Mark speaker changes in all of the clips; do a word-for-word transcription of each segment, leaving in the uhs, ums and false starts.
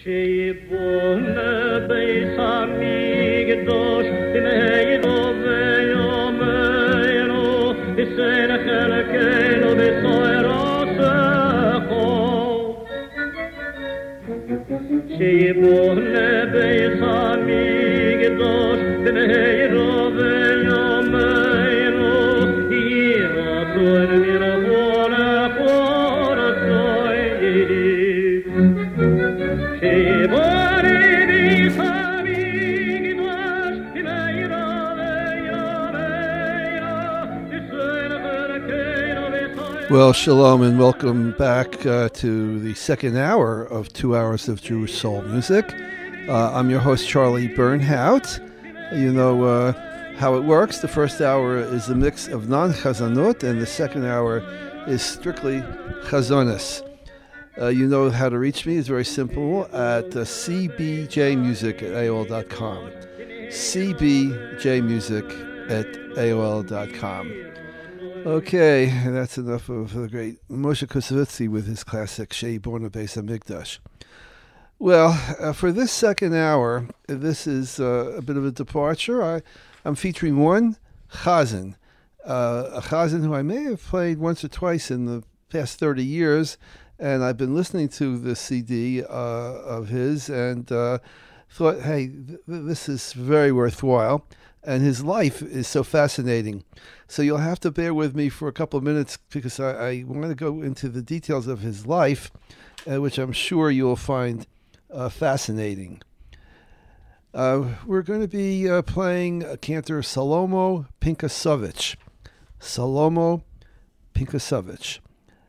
Speaker 1: Well, shalom and welcome back uh, to the second hour of Two Hours of Jewish Soul Music. Uh, I'm your host, Charlie Bernhout. You know uh, how it works. The first hour is a mix of non-chazanot, and the second hour is strictly chazonis. Uh, you know how to reach me. It's very simple at uh, c b j music at a o l dot com. c b j music at a o l dot com. Okay, that's enough of the great Moshe Kusevitzi with his classic Shei Borna Beis HaMikdash. Well, uh, for this second hour, this is uh, a bit of a departure. I, I'm featuring one chazan, uh, a chazan who I may have played once or twice in the past thirty years, and I've been listening to the C D uh, of his and uh, thought, hey, th- this is very worthwhile. And his life is so fascinating. So you'll have to bear with me for a couple of minutes because I, I want to go into the details of his life, uh, which I'm sure you'll find uh, fascinating. Uh, we're going to be uh, playing uh, Cantor Salomo Pinkasovich. Salomo Pinkasovich.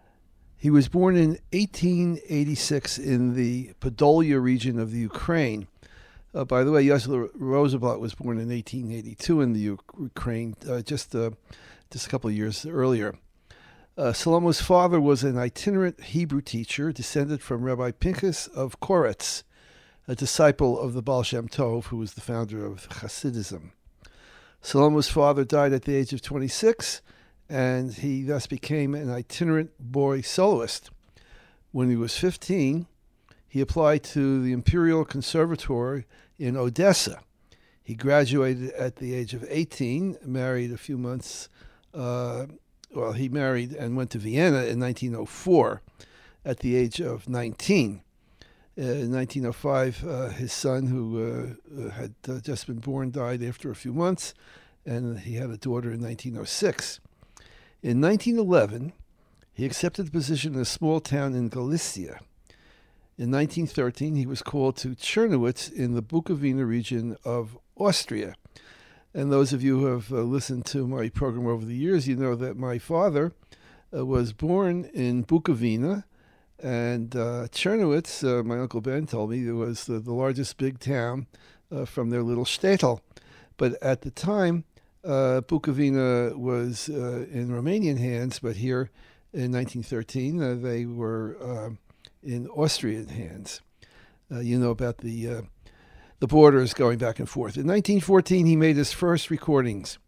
Speaker 1: He was born in eighteen eighty-six in the Podolia region of the Ukraine. Uh, by the way, Yossel Rosenblatt was born in eighteen eighty-two in the U- Ukraine, uh, just uh, just a couple of years earlier. Uh, Salomo's father was an itinerant Hebrew teacher, descended from Rabbi Pinchas of Koretz, a disciple of the Baal Shem Tov, who was the founder of Hasidism. Salomo's father died at the age of twenty-six, and he thus became an itinerant boy soloist. When he was fifteen, he applied to the Imperial Conservatory in Odessa. He graduated at the age of eighteen, married a few months, uh, well, he married and went to Vienna in nineteen oh four at the age of nineteen. Uh, in nineteen oh five, uh, his son, who uh, had uh, just been born, died after a few months, and he had a daughter in nineteen oh six. In nineteen eleven, he accepted a position in a small town in Galicia. In nineteen thirteen, he was called to Czernowitz in the Bukovina region of Austria. And those of you who have uh, listened to my program over the years, you know that my father uh, was born in Bukovina, and uh, Czernowitz, uh, my Uncle Ben told me, it was the, the largest big town uh, from their little shtetl. But at the time, uh, Bukovina was uh, in Romanian hands, but here in nineteen thirteen, uh, they were Uh, in Austrian hands. Uh, you know about the uh, the borders going back and forth. In nineteen fourteen, he made his first recordings.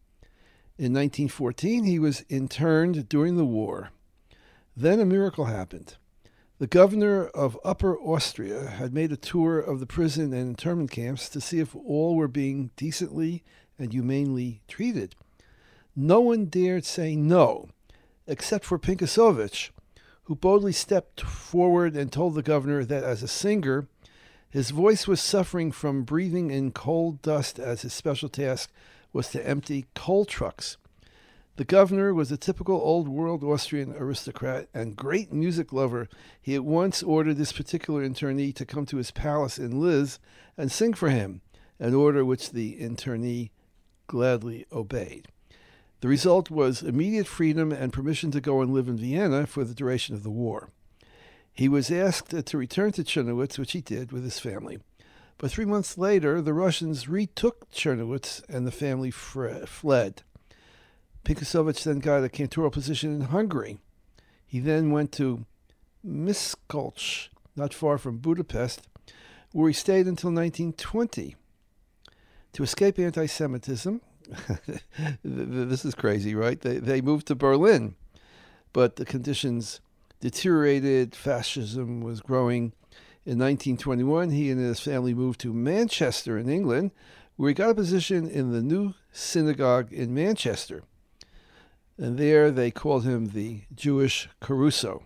Speaker 1: In nineteen fourteen, he was interned during the war. Then a miracle happened. The governor of Upper Austria had made a tour of the prison and internment camps to see if all were being decently and humanely treated. No one dared say no, except for Pinkasovich, who boldly stepped forward and told the governor that as a singer, his voice was suffering from breathing in coal dust, as his special task was to empty coal trucks. The governor was a typical old world Austrian aristocrat and great music lover. He at once ordered this particular internee to come to his palace in Liz and sing for him, an order which the internee gladly obeyed. The result was immediate freedom and permission to go and live in Vienna for the duration of the war. He was asked to return to Czernowitz, which he did with his family. But three months later, the Russians retook Czernowitz and the family fre- fled. Pinkasovich then got a cantoral position in Hungary. He then went to Miskolc, not far from Budapest, where he stayed until nineteen twenty. To escape anti-Semitism, this is crazy, right? They they moved to Berlin, but the conditions deteriorated. Fascism was growing. In nineteen twenty-one, he and his family moved to Manchester in England, where he got a position in the new synagogue in Manchester. And there they called him the Jewish Caruso.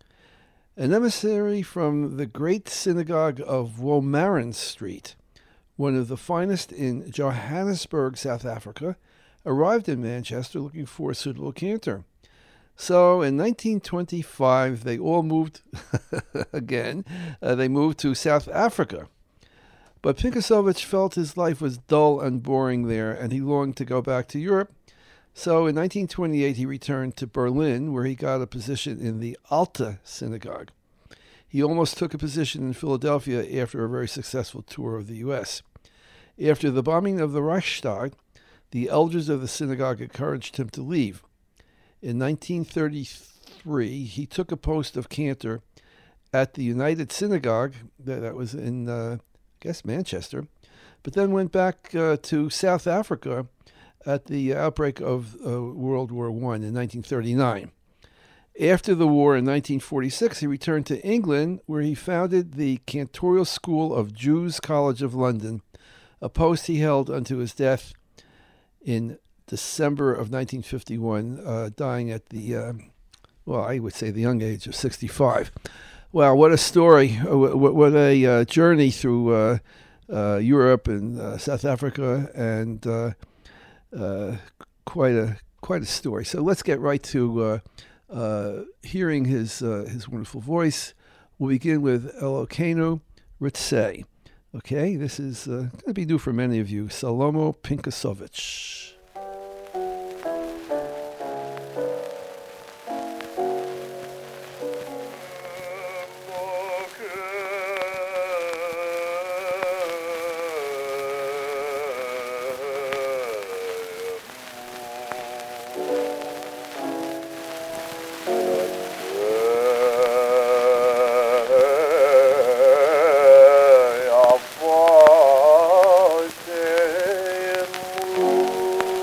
Speaker 1: An emissary from the great synagogue of Womerton Street, one of the finest in Johannesburg, South Africa, arrived in Manchester looking for a suitable cantor. So in nineteen twenty-five, they all moved, again, uh, they moved to South Africa. But Pinkosovich felt his life was dull and boring there, and he longed to go back to Europe. So in nineteen twenty-eight, he returned to Berlin, where he got a position in the Alta Synagogue. He almost took a position in Philadelphia after a very successful tour of the U S. After the bombing of the Reichstag, the elders of the synagogue encouraged him to leave. In nineteen thirty-three, he took a post of cantor at the United Synagogue, that, that was in, uh, I guess, Manchester, but then went back uh, to South Africa at the outbreak of uh, World War One in nineteen thirty-nine. After the war in nineteen forty-six, he returned to England, where he founded the Cantorial School of Jews College of London, a post he held unto his death in December of nineteen fifty-one, uh, dying at the, uh, well, I would say the young age of sixty-five. Wow, what a story. What, what a uh, journey through uh, uh, Europe and uh, South Africa, and uh, uh, quite a quite a story. So let's get right to uh, uh, hearing his uh, his wonderful voice. We'll begin with Elokeinu Ritzeh. Okay, this is uh, going to be new for many of you. Salomo Pinkosovich.
Speaker 2: Thank you.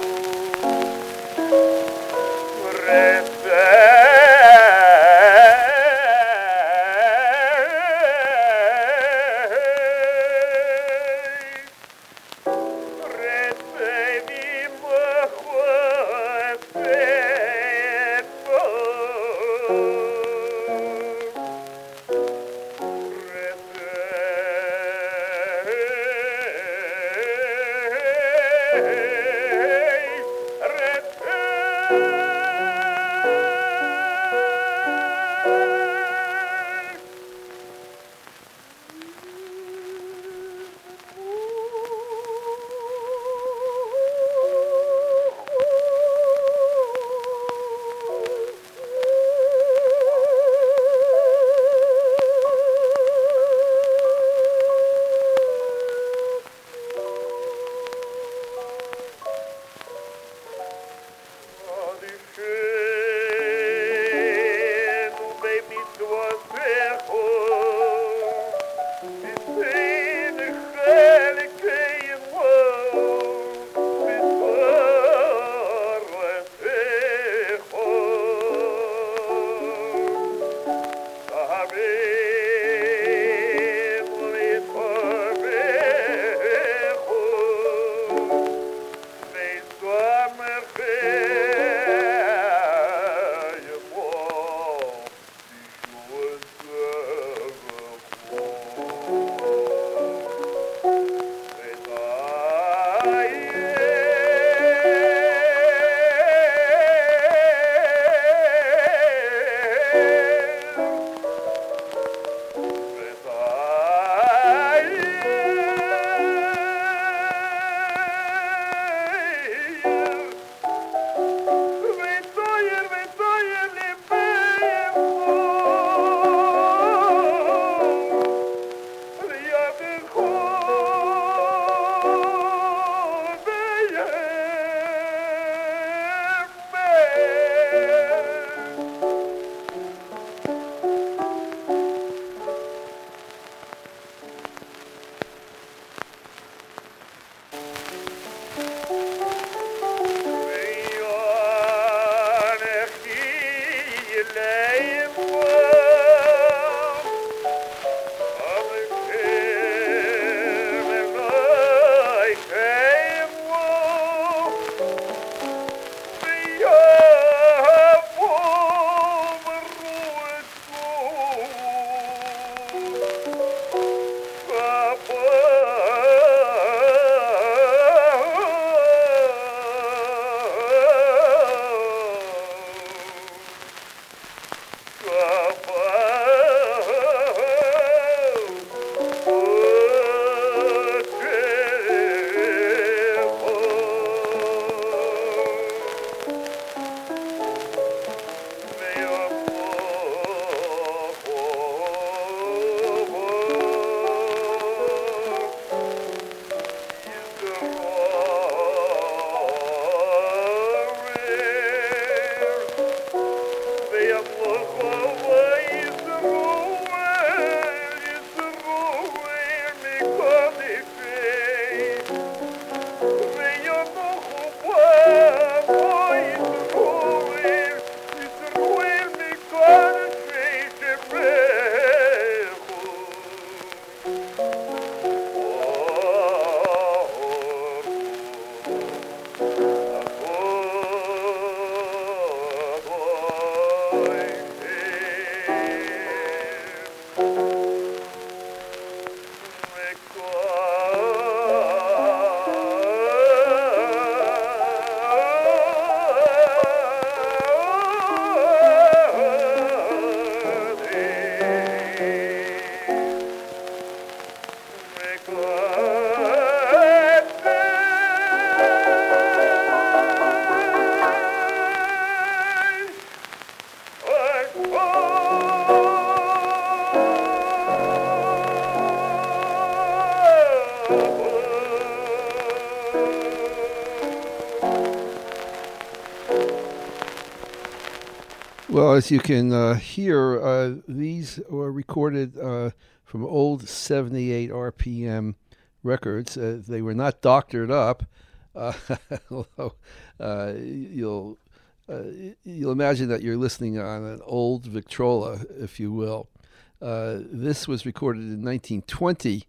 Speaker 1: Well, as you can uh, hear, uh, these were recorded uh, from old seventy-eight R P M records. Uh, they were not doctored up, uh, although uh, you'll uh, you'll imagine that you're listening on an old Victrola, if you will. Uh, this was recorded in nineteen twenty,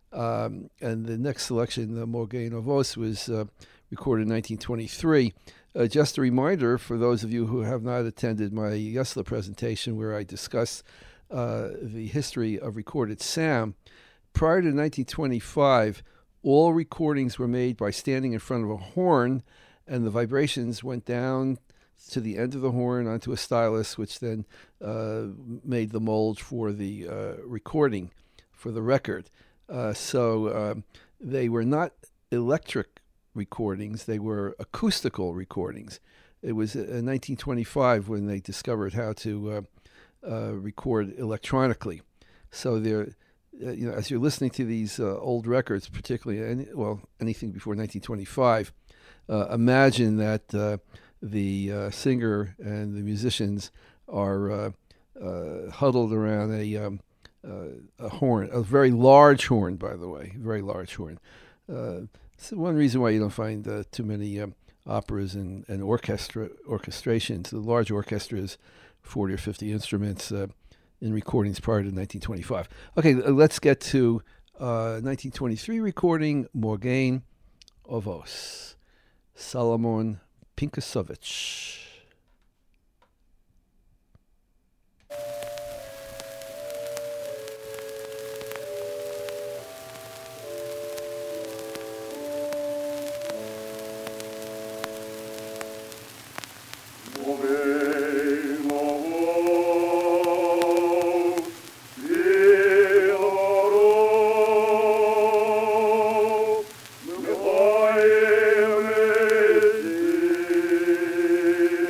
Speaker 1: um, and the next selection, the Morgaine Ovos, was uh, recorded in nineteen twenty-three. Uh, just a reminder for those of you who have not attended my Yesla presentation where I discuss uh, the history of recorded sound. Prior to nineteen twenty-five, all recordings were made by standing in front of a horn, and the vibrations went down to the end of the horn onto a stylus, which then uh, made the mold for the uh, recording, for the record. Uh, so uh, they were not electric recordings, they were acoustical recordings. It was in nineteen twenty-five when they discovered how to uh, uh, record electronically. So they're, uh, you know, as you're listening to these uh, old records, particularly, any, well, anything before nineteen twenty-five, uh, imagine that uh, the uh, singer and the musicians are uh, uh, huddled around a, um, uh, a horn, a very large horn, by the way, very large horn. Uh, It's one reason why you don't find uh, too many um, operas and, and orchestra orchestrations. The large orchestras, forty or fifty instruments uh, in recordings prior to nineteen twenty-five. Okay, let's get to uh, nineteen twenty-three recording, Morgaine Ovos, Solomon Pinkasovich.
Speaker 2: Thank you.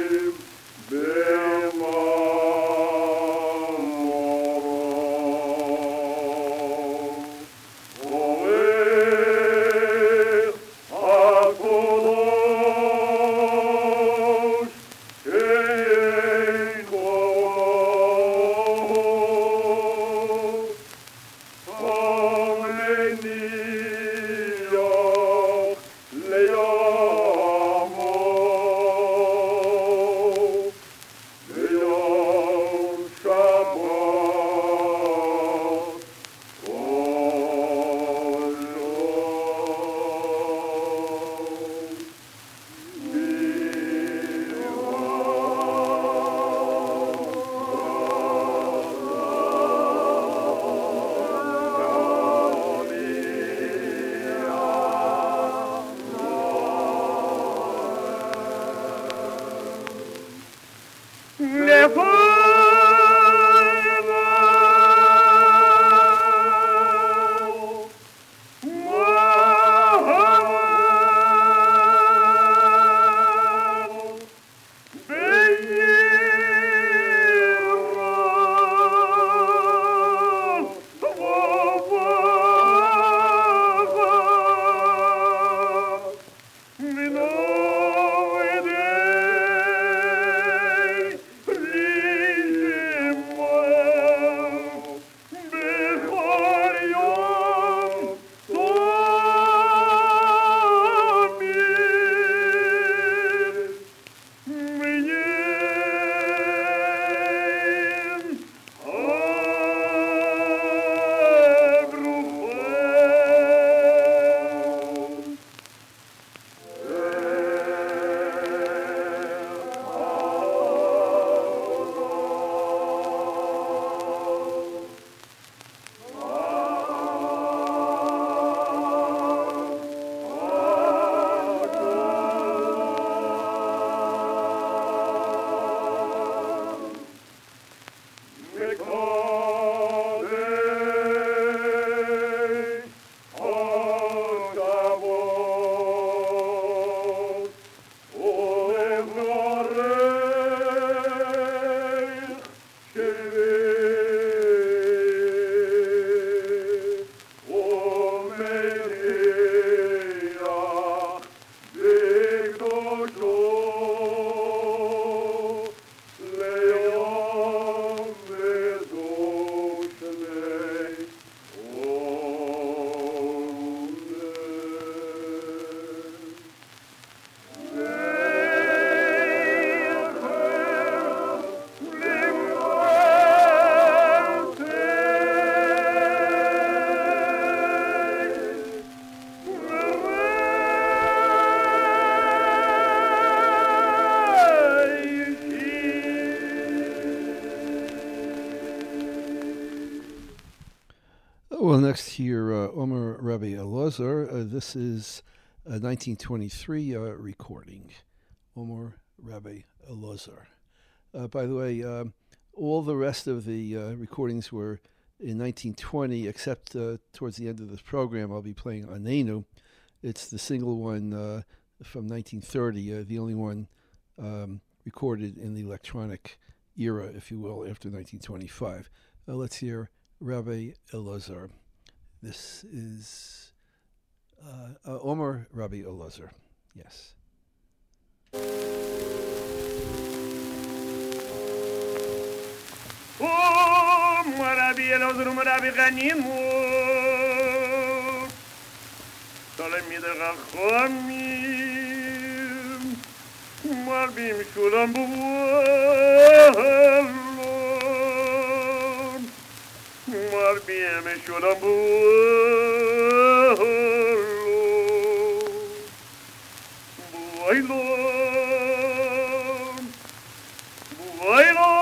Speaker 1: next hear uh, Omer Rabbi Elazar. Uh, this is a nineteen twenty-three uh, recording. Omer Rabbi Elazar. Uh, by the way, um, all the rest of the uh, recordings were in nineteen twenty, except uh, towards the end of this program, I'll be playing Anenu. It's the single one uh, from nineteen thirty, uh, the only one um, recorded in the electronic era, if you will, after nineteen twenty-five. Uh, let's hear Rabbi Elazar. This is uh, uh, Omer Rabbi Elazar. Yes.
Speaker 2: Omer Rabbi Elazar, Omer Rabbi Ganimu, Talmid Chachamim, Marbim Shulam B'Olom, Marbim Shulam B'Olom, B'Olom, B'Olom.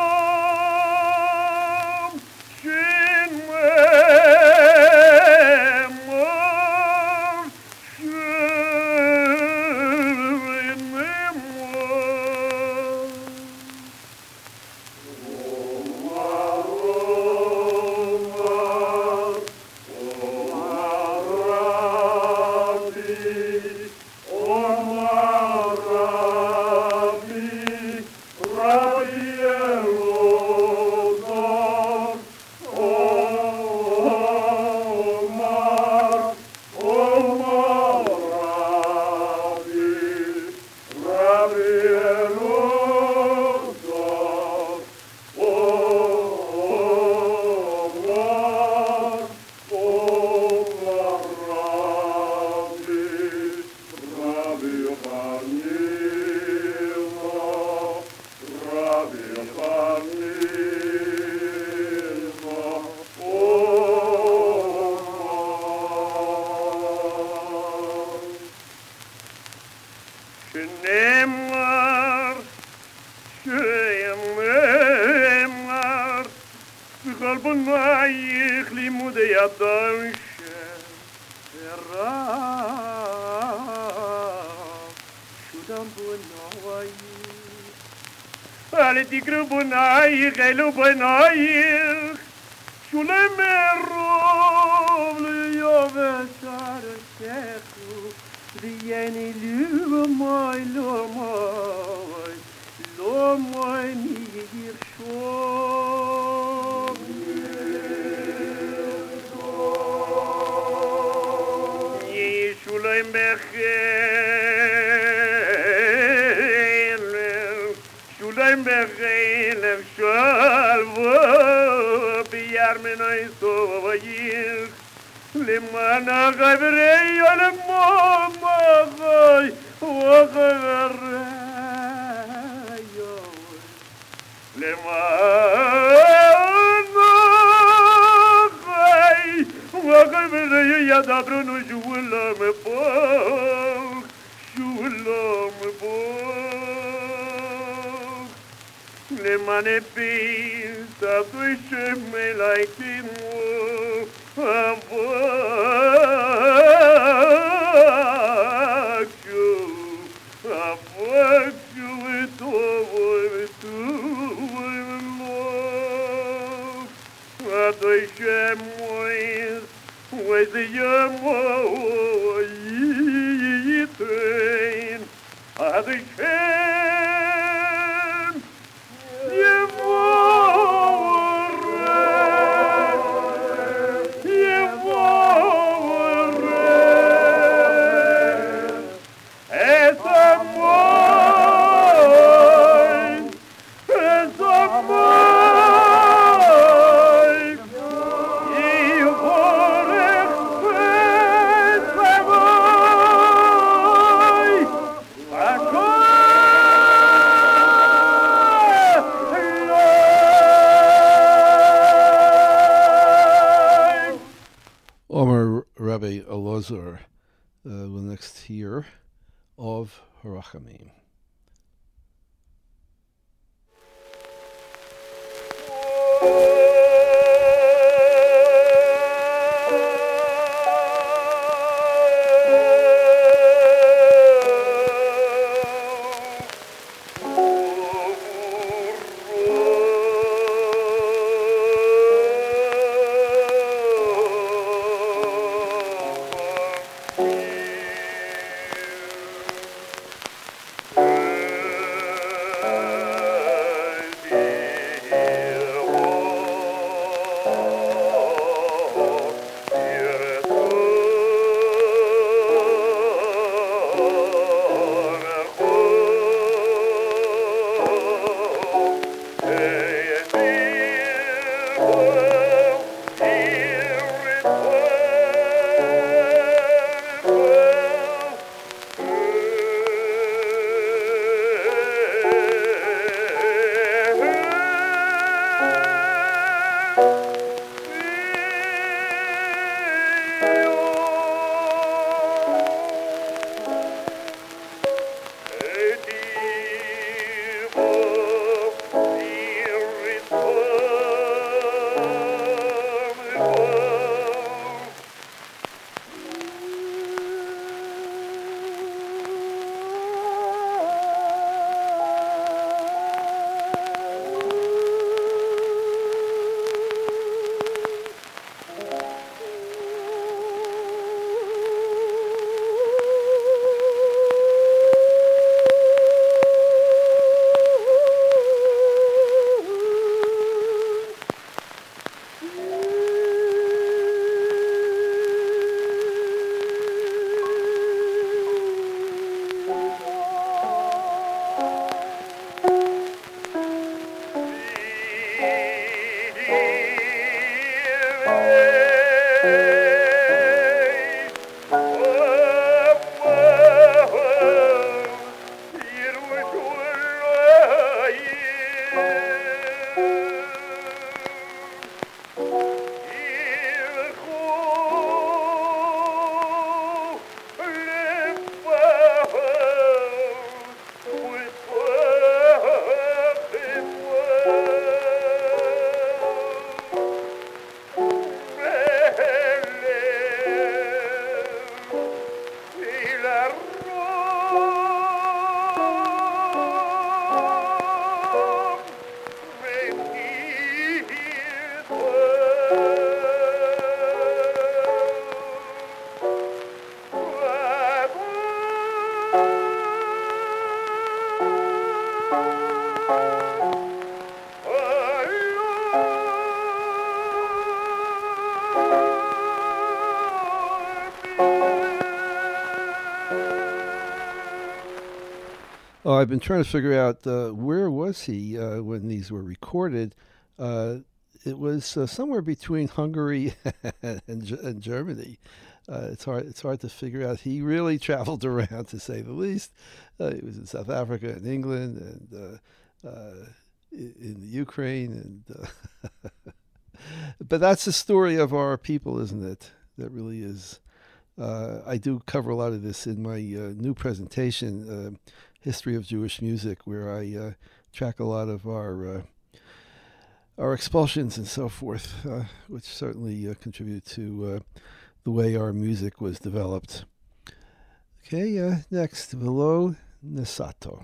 Speaker 2: Hello, Benaich, Shulem Rov, Liyovesar Shechu, Vieni Lumoi, Lomoi, Lomoi, Nigir Shom, Shulem Bechel, Shulem Bechel, Shalvo biyarmenay sovayir lemana gavrei alemamay wagaray lemana gay wagavrei yadabrunu julam po julam po Le mane pinta duce me like in avoc you avoc you it over to love aduce mois with the yamo yitrain aduce
Speaker 1: Rabbi Elazar, uh, the next year of Harachamim.
Speaker 2: Oh
Speaker 1: Oh, I've been trying to figure out uh, where was he uh, when these were recorded. Uh, it was uh, somewhere between Hungary and, Ge- and Germany. Uh, it's hard. It's hard to figure out. He really traveled around, to say the least. Uh, he was in South Africa and England and uh, uh, in, in the Ukraine, and uh, but that's the story of our people, isn't it? That really is. Uh, I do cover a lot of this in my uh, new presentation, uh, History of Jewish Music, where I uh, track a lot of our uh, our expulsions and so forth, uh, which certainly uh, contribute to uh, the way our music was developed. Okay, uh, next, Velo Nesato.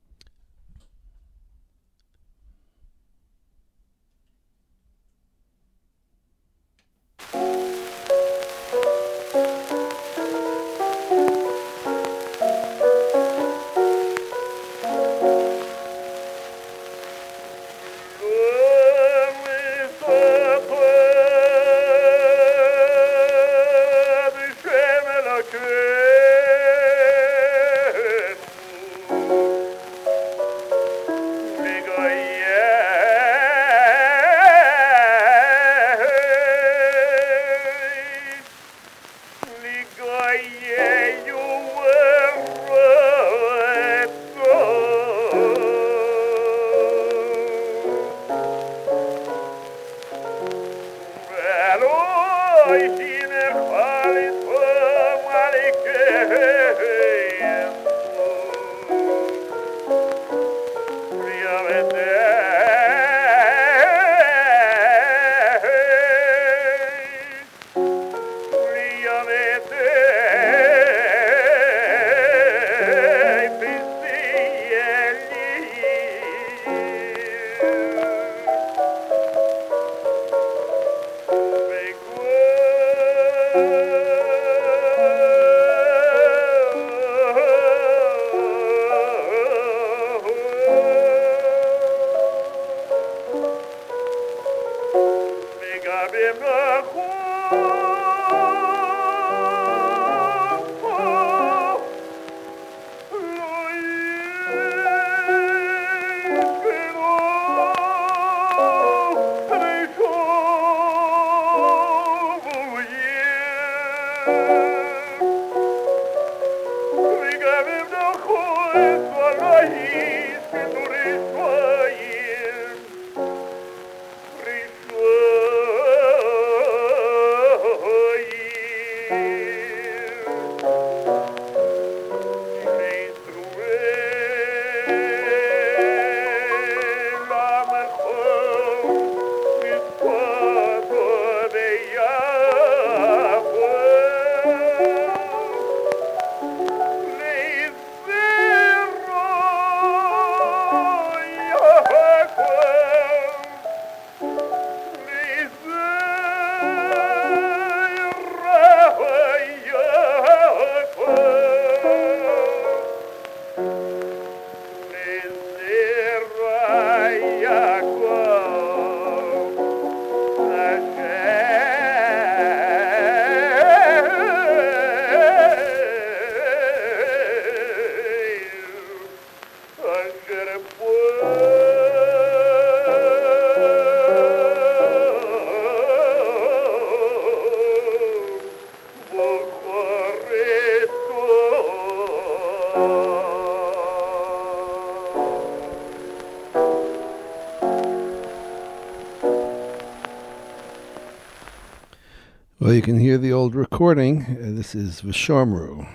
Speaker 1: Well, you can hear the old recording. Uh, this is Vishamru.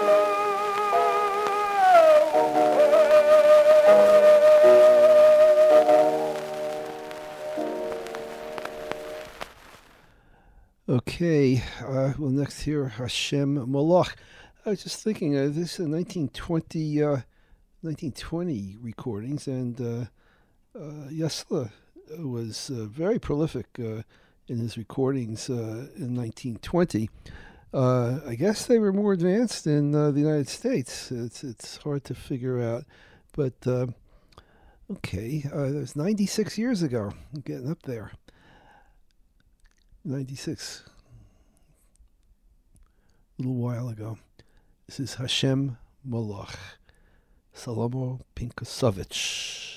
Speaker 1: Okay, uh, we'll next hear Hashem Moloch. I was just thinking, uh, this is nineteen twenty, uh, nineteen twenty recordings, and uh, uh, Yesla was uh, very prolific uh, in his recordings uh, in nineteen twenty. Uh, I guess they were more advanced in uh, the United States. It's it's hard to figure out, but uh, okay, uh, that was ninety-six years ago. I'm getting up there. ninety-six, a little while ago. This is Hashem Moloch, Salomo Pinkosovich.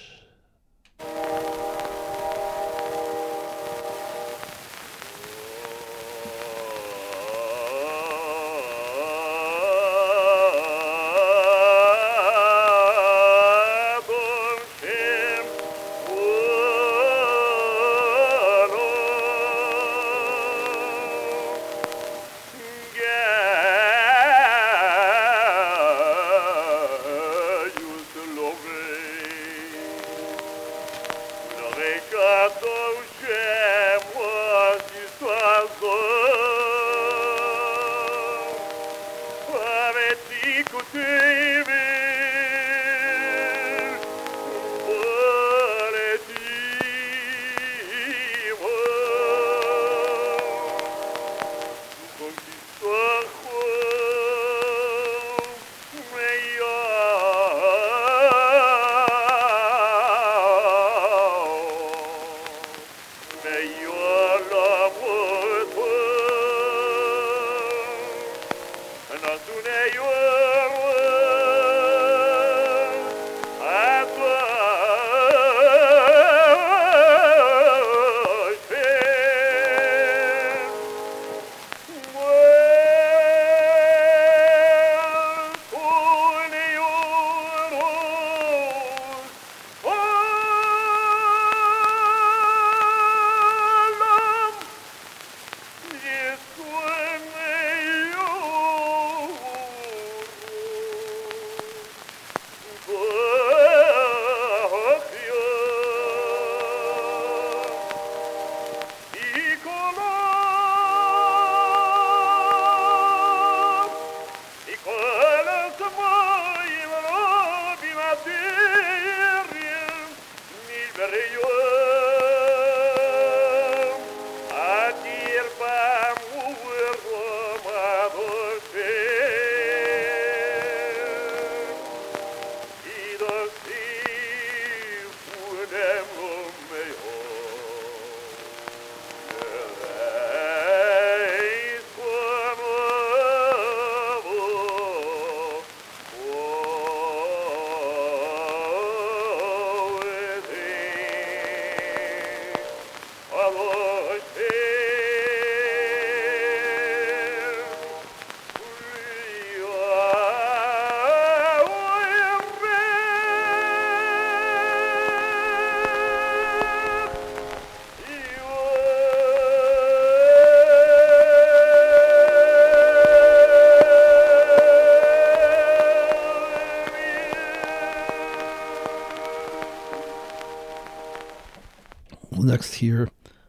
Speaker 1: Next here,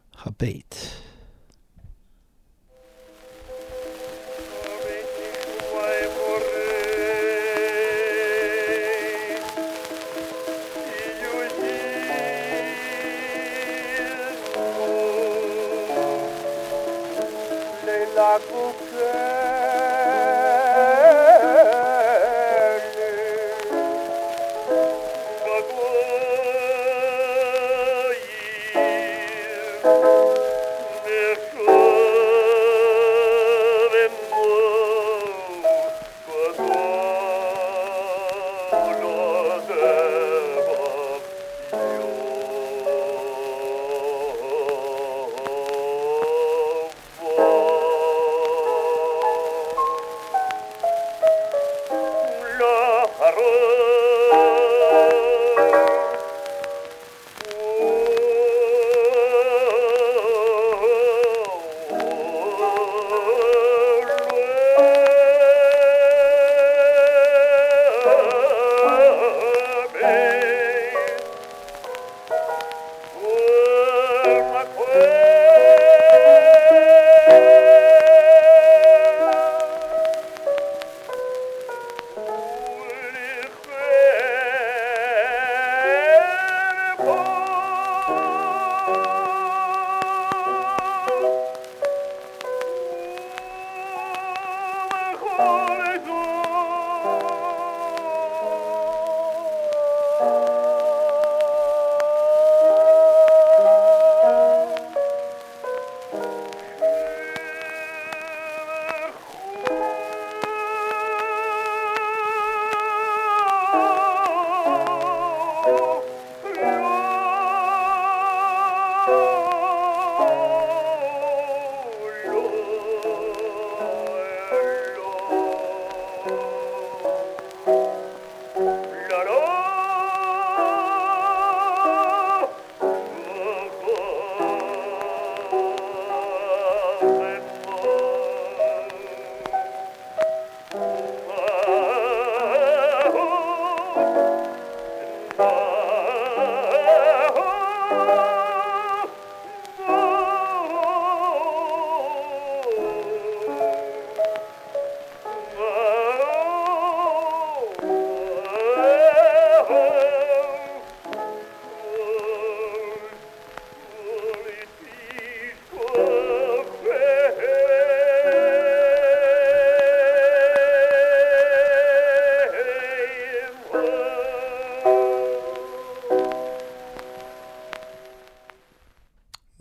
Speaker 1: Habet.
Speaker 3: Me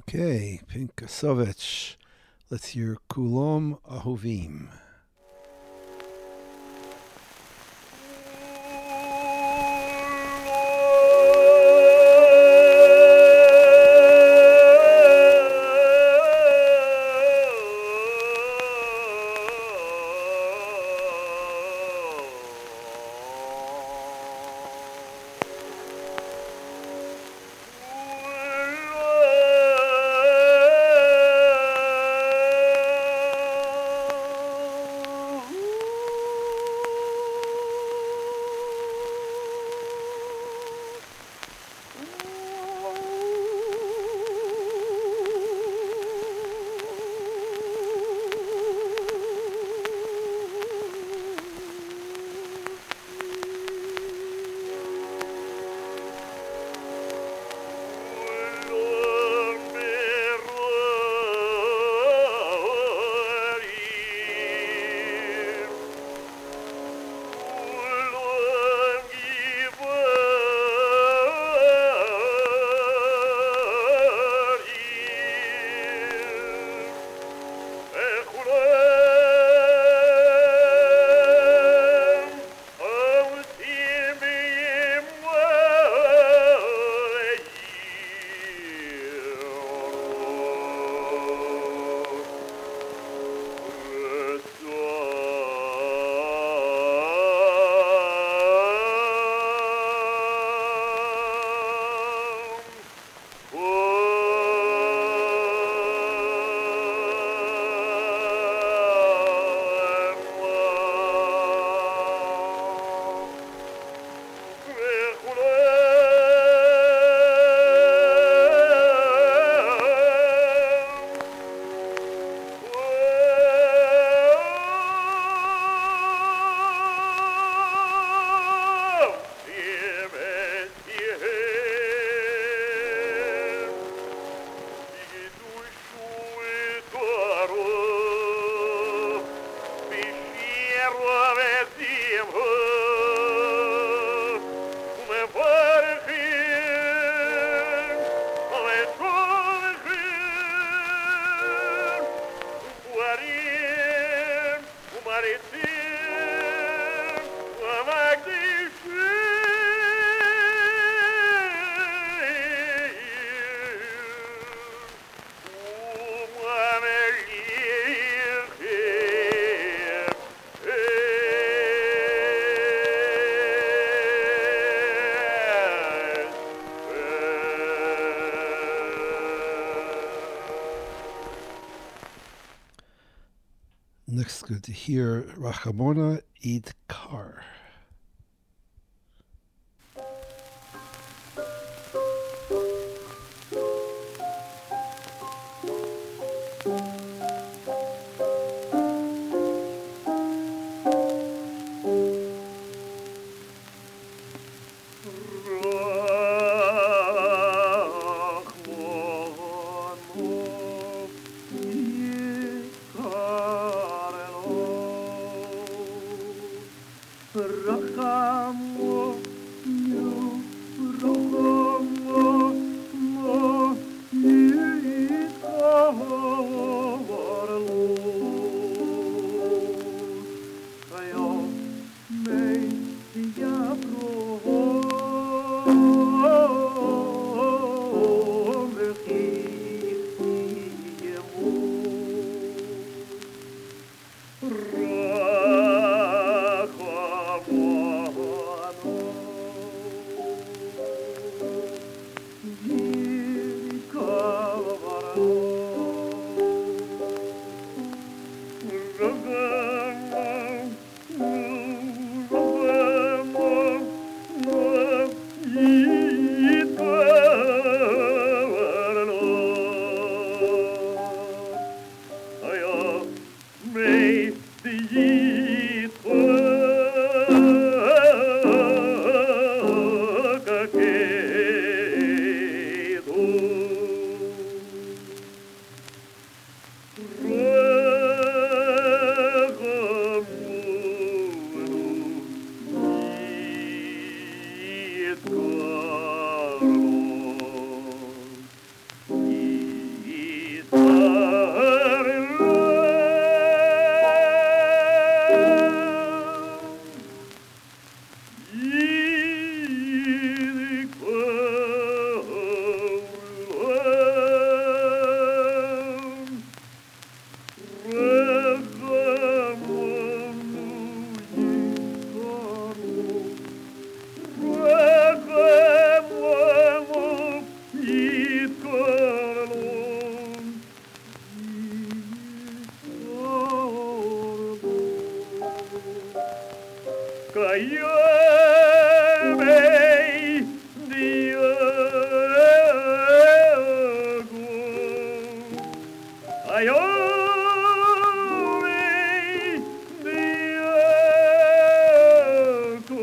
Speaker 1: Okay, Pinkasovich. Let's hear Kulom Ahovim. Next, good to hear Rachamona Eid Kar.
Speaker 3: Oh
Speaker 2: Kayomei Diogo Ayomei Diogo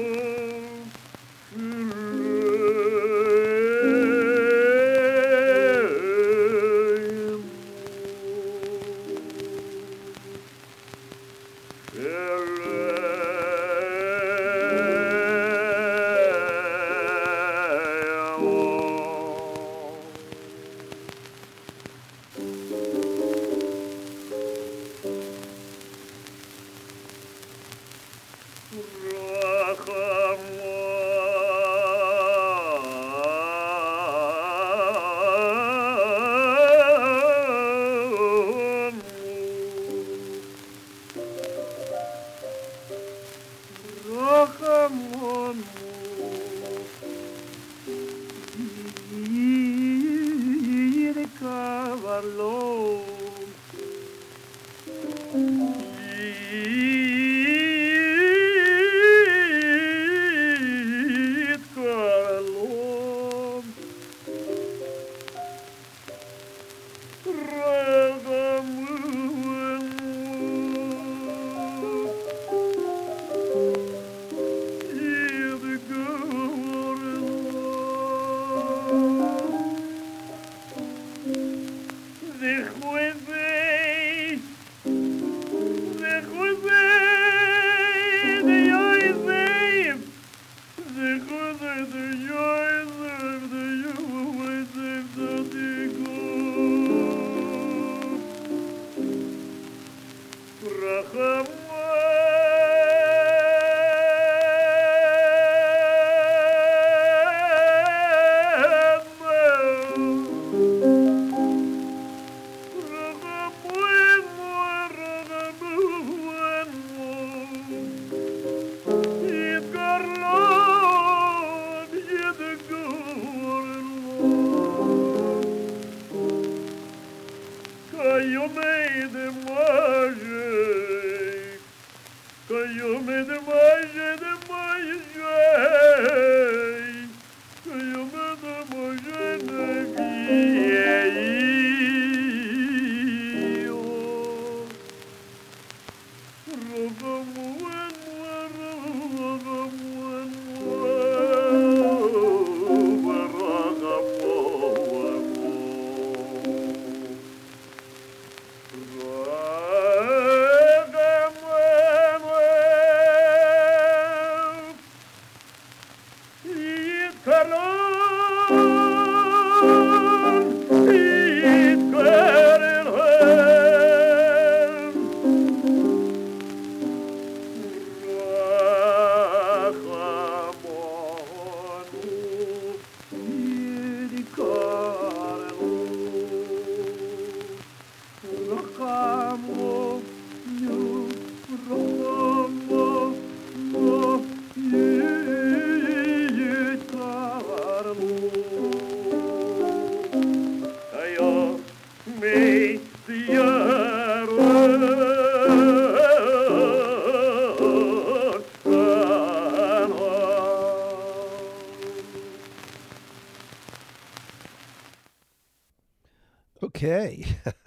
Speaker 1: Okay,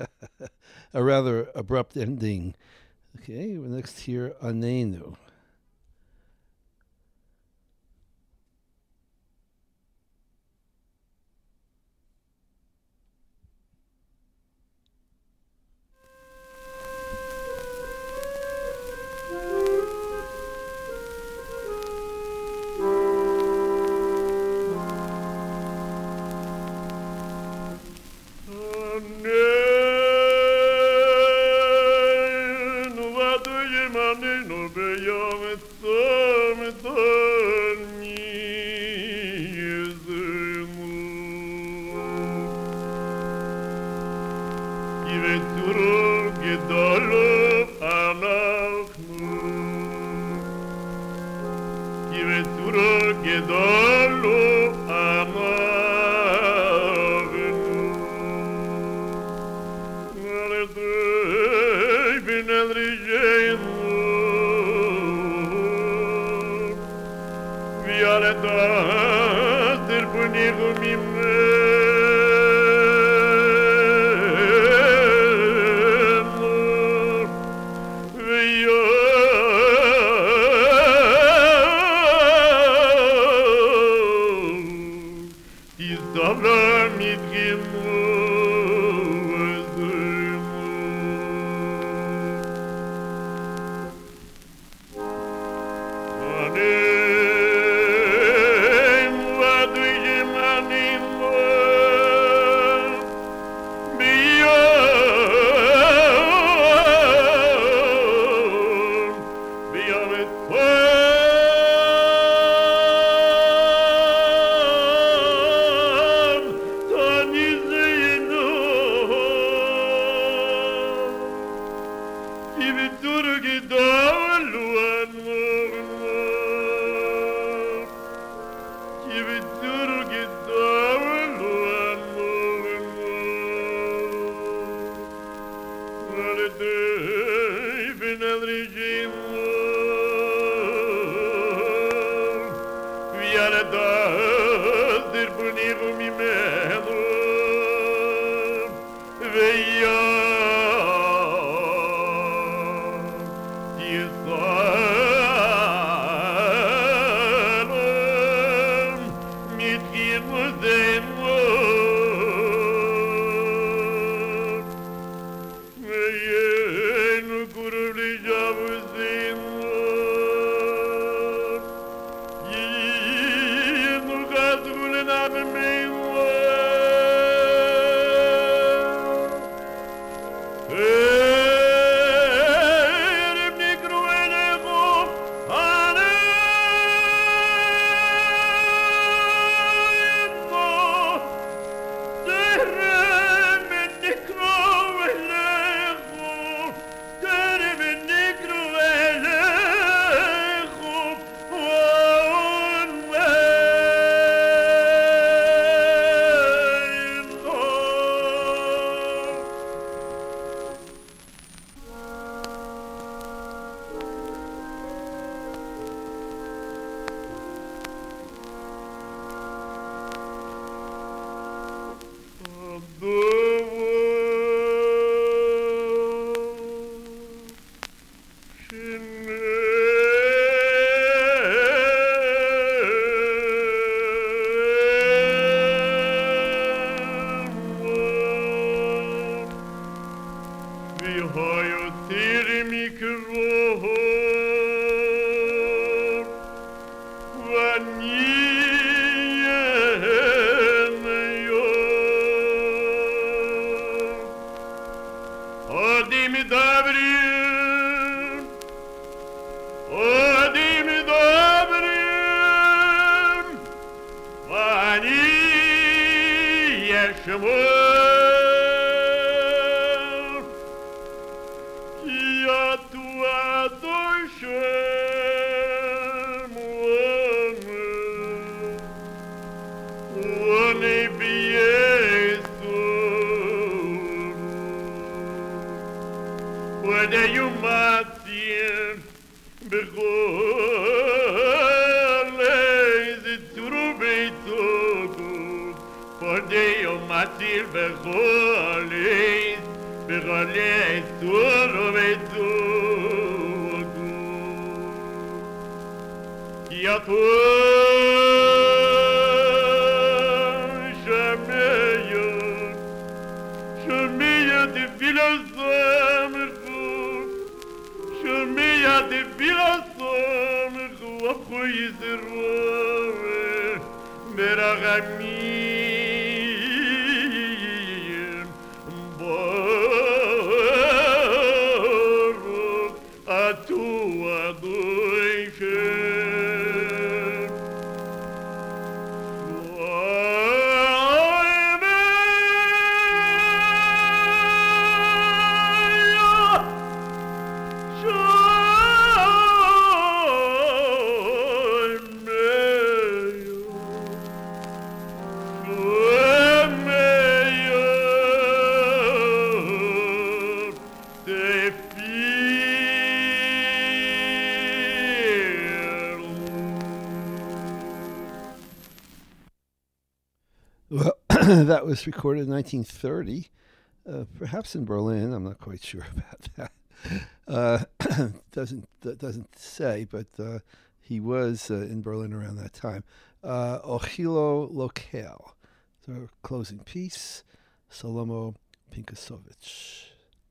Speaker 1: a rather abrupt ending. Okay, we're next here, Anenu. Well, that was recorded in nineteen thirty, uh, perhaps in Berlin. I'm not quite sure about that. Uh, doesn't that doesn't say, but uh, he was uh, in Berlin around that time. Uh, Ochilo Lokel. So closing piece, Salomo Pinkasovich.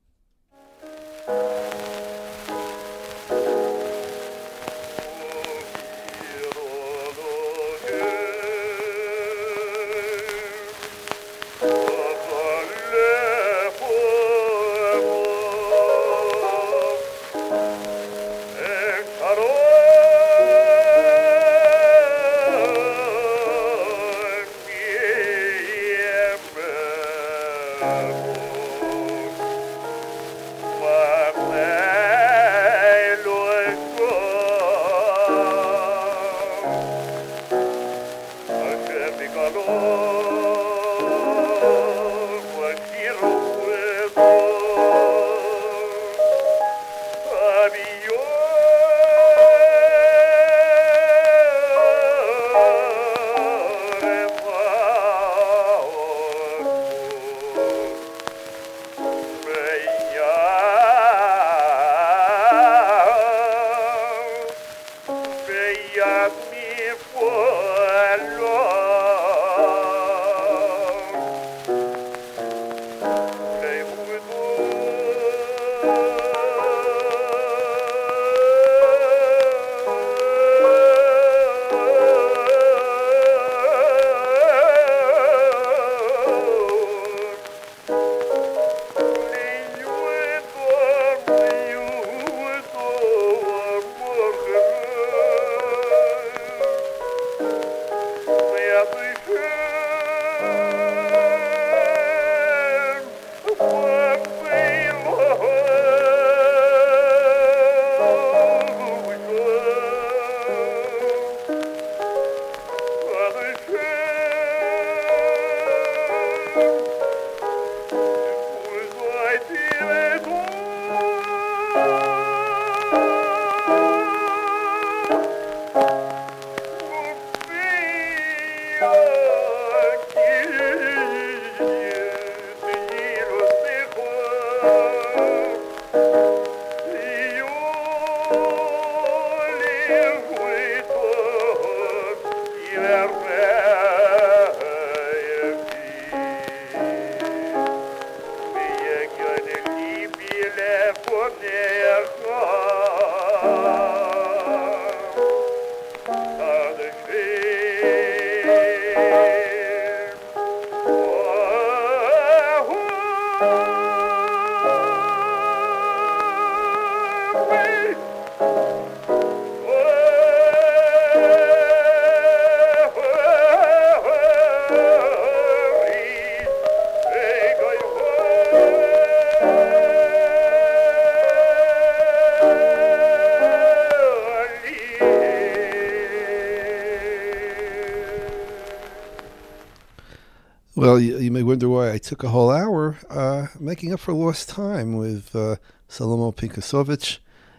Speaker 1: Well, you, you may wonder why I took a whole hour uh, making up for lost time with uh, Salomo Pinkasovich.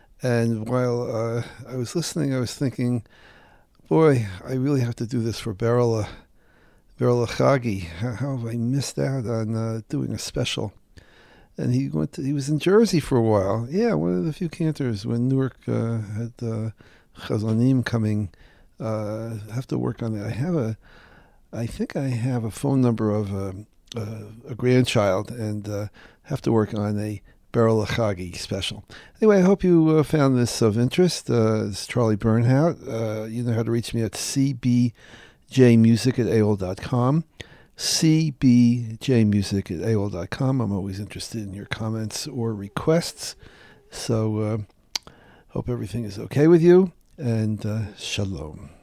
Speaker 1: And while uh, I was listening, I was thinking, boy, I really have to do this for Beryl Beryl Chagi. How, how have I missed out on uh, doing a special? And he went to, he was in Jersey for a while. Yeah, one of the few cantors when Newark uh, had uh, Chazonim coming. Uh, have to work on that. I have a I think I have a phone number of a, a, a grandchild and uh, have to work on a Beryl Chagi special. Anyway, I hope you uh, found this of interest. Uh, it's Charlie Bernhout. Uh, you know how to reach me at c b j music at a o l dot com. c b j music at a o l dot com. I'm always interested in your comments or requests. So uh, hope everything is okay with you, and uh, shalom.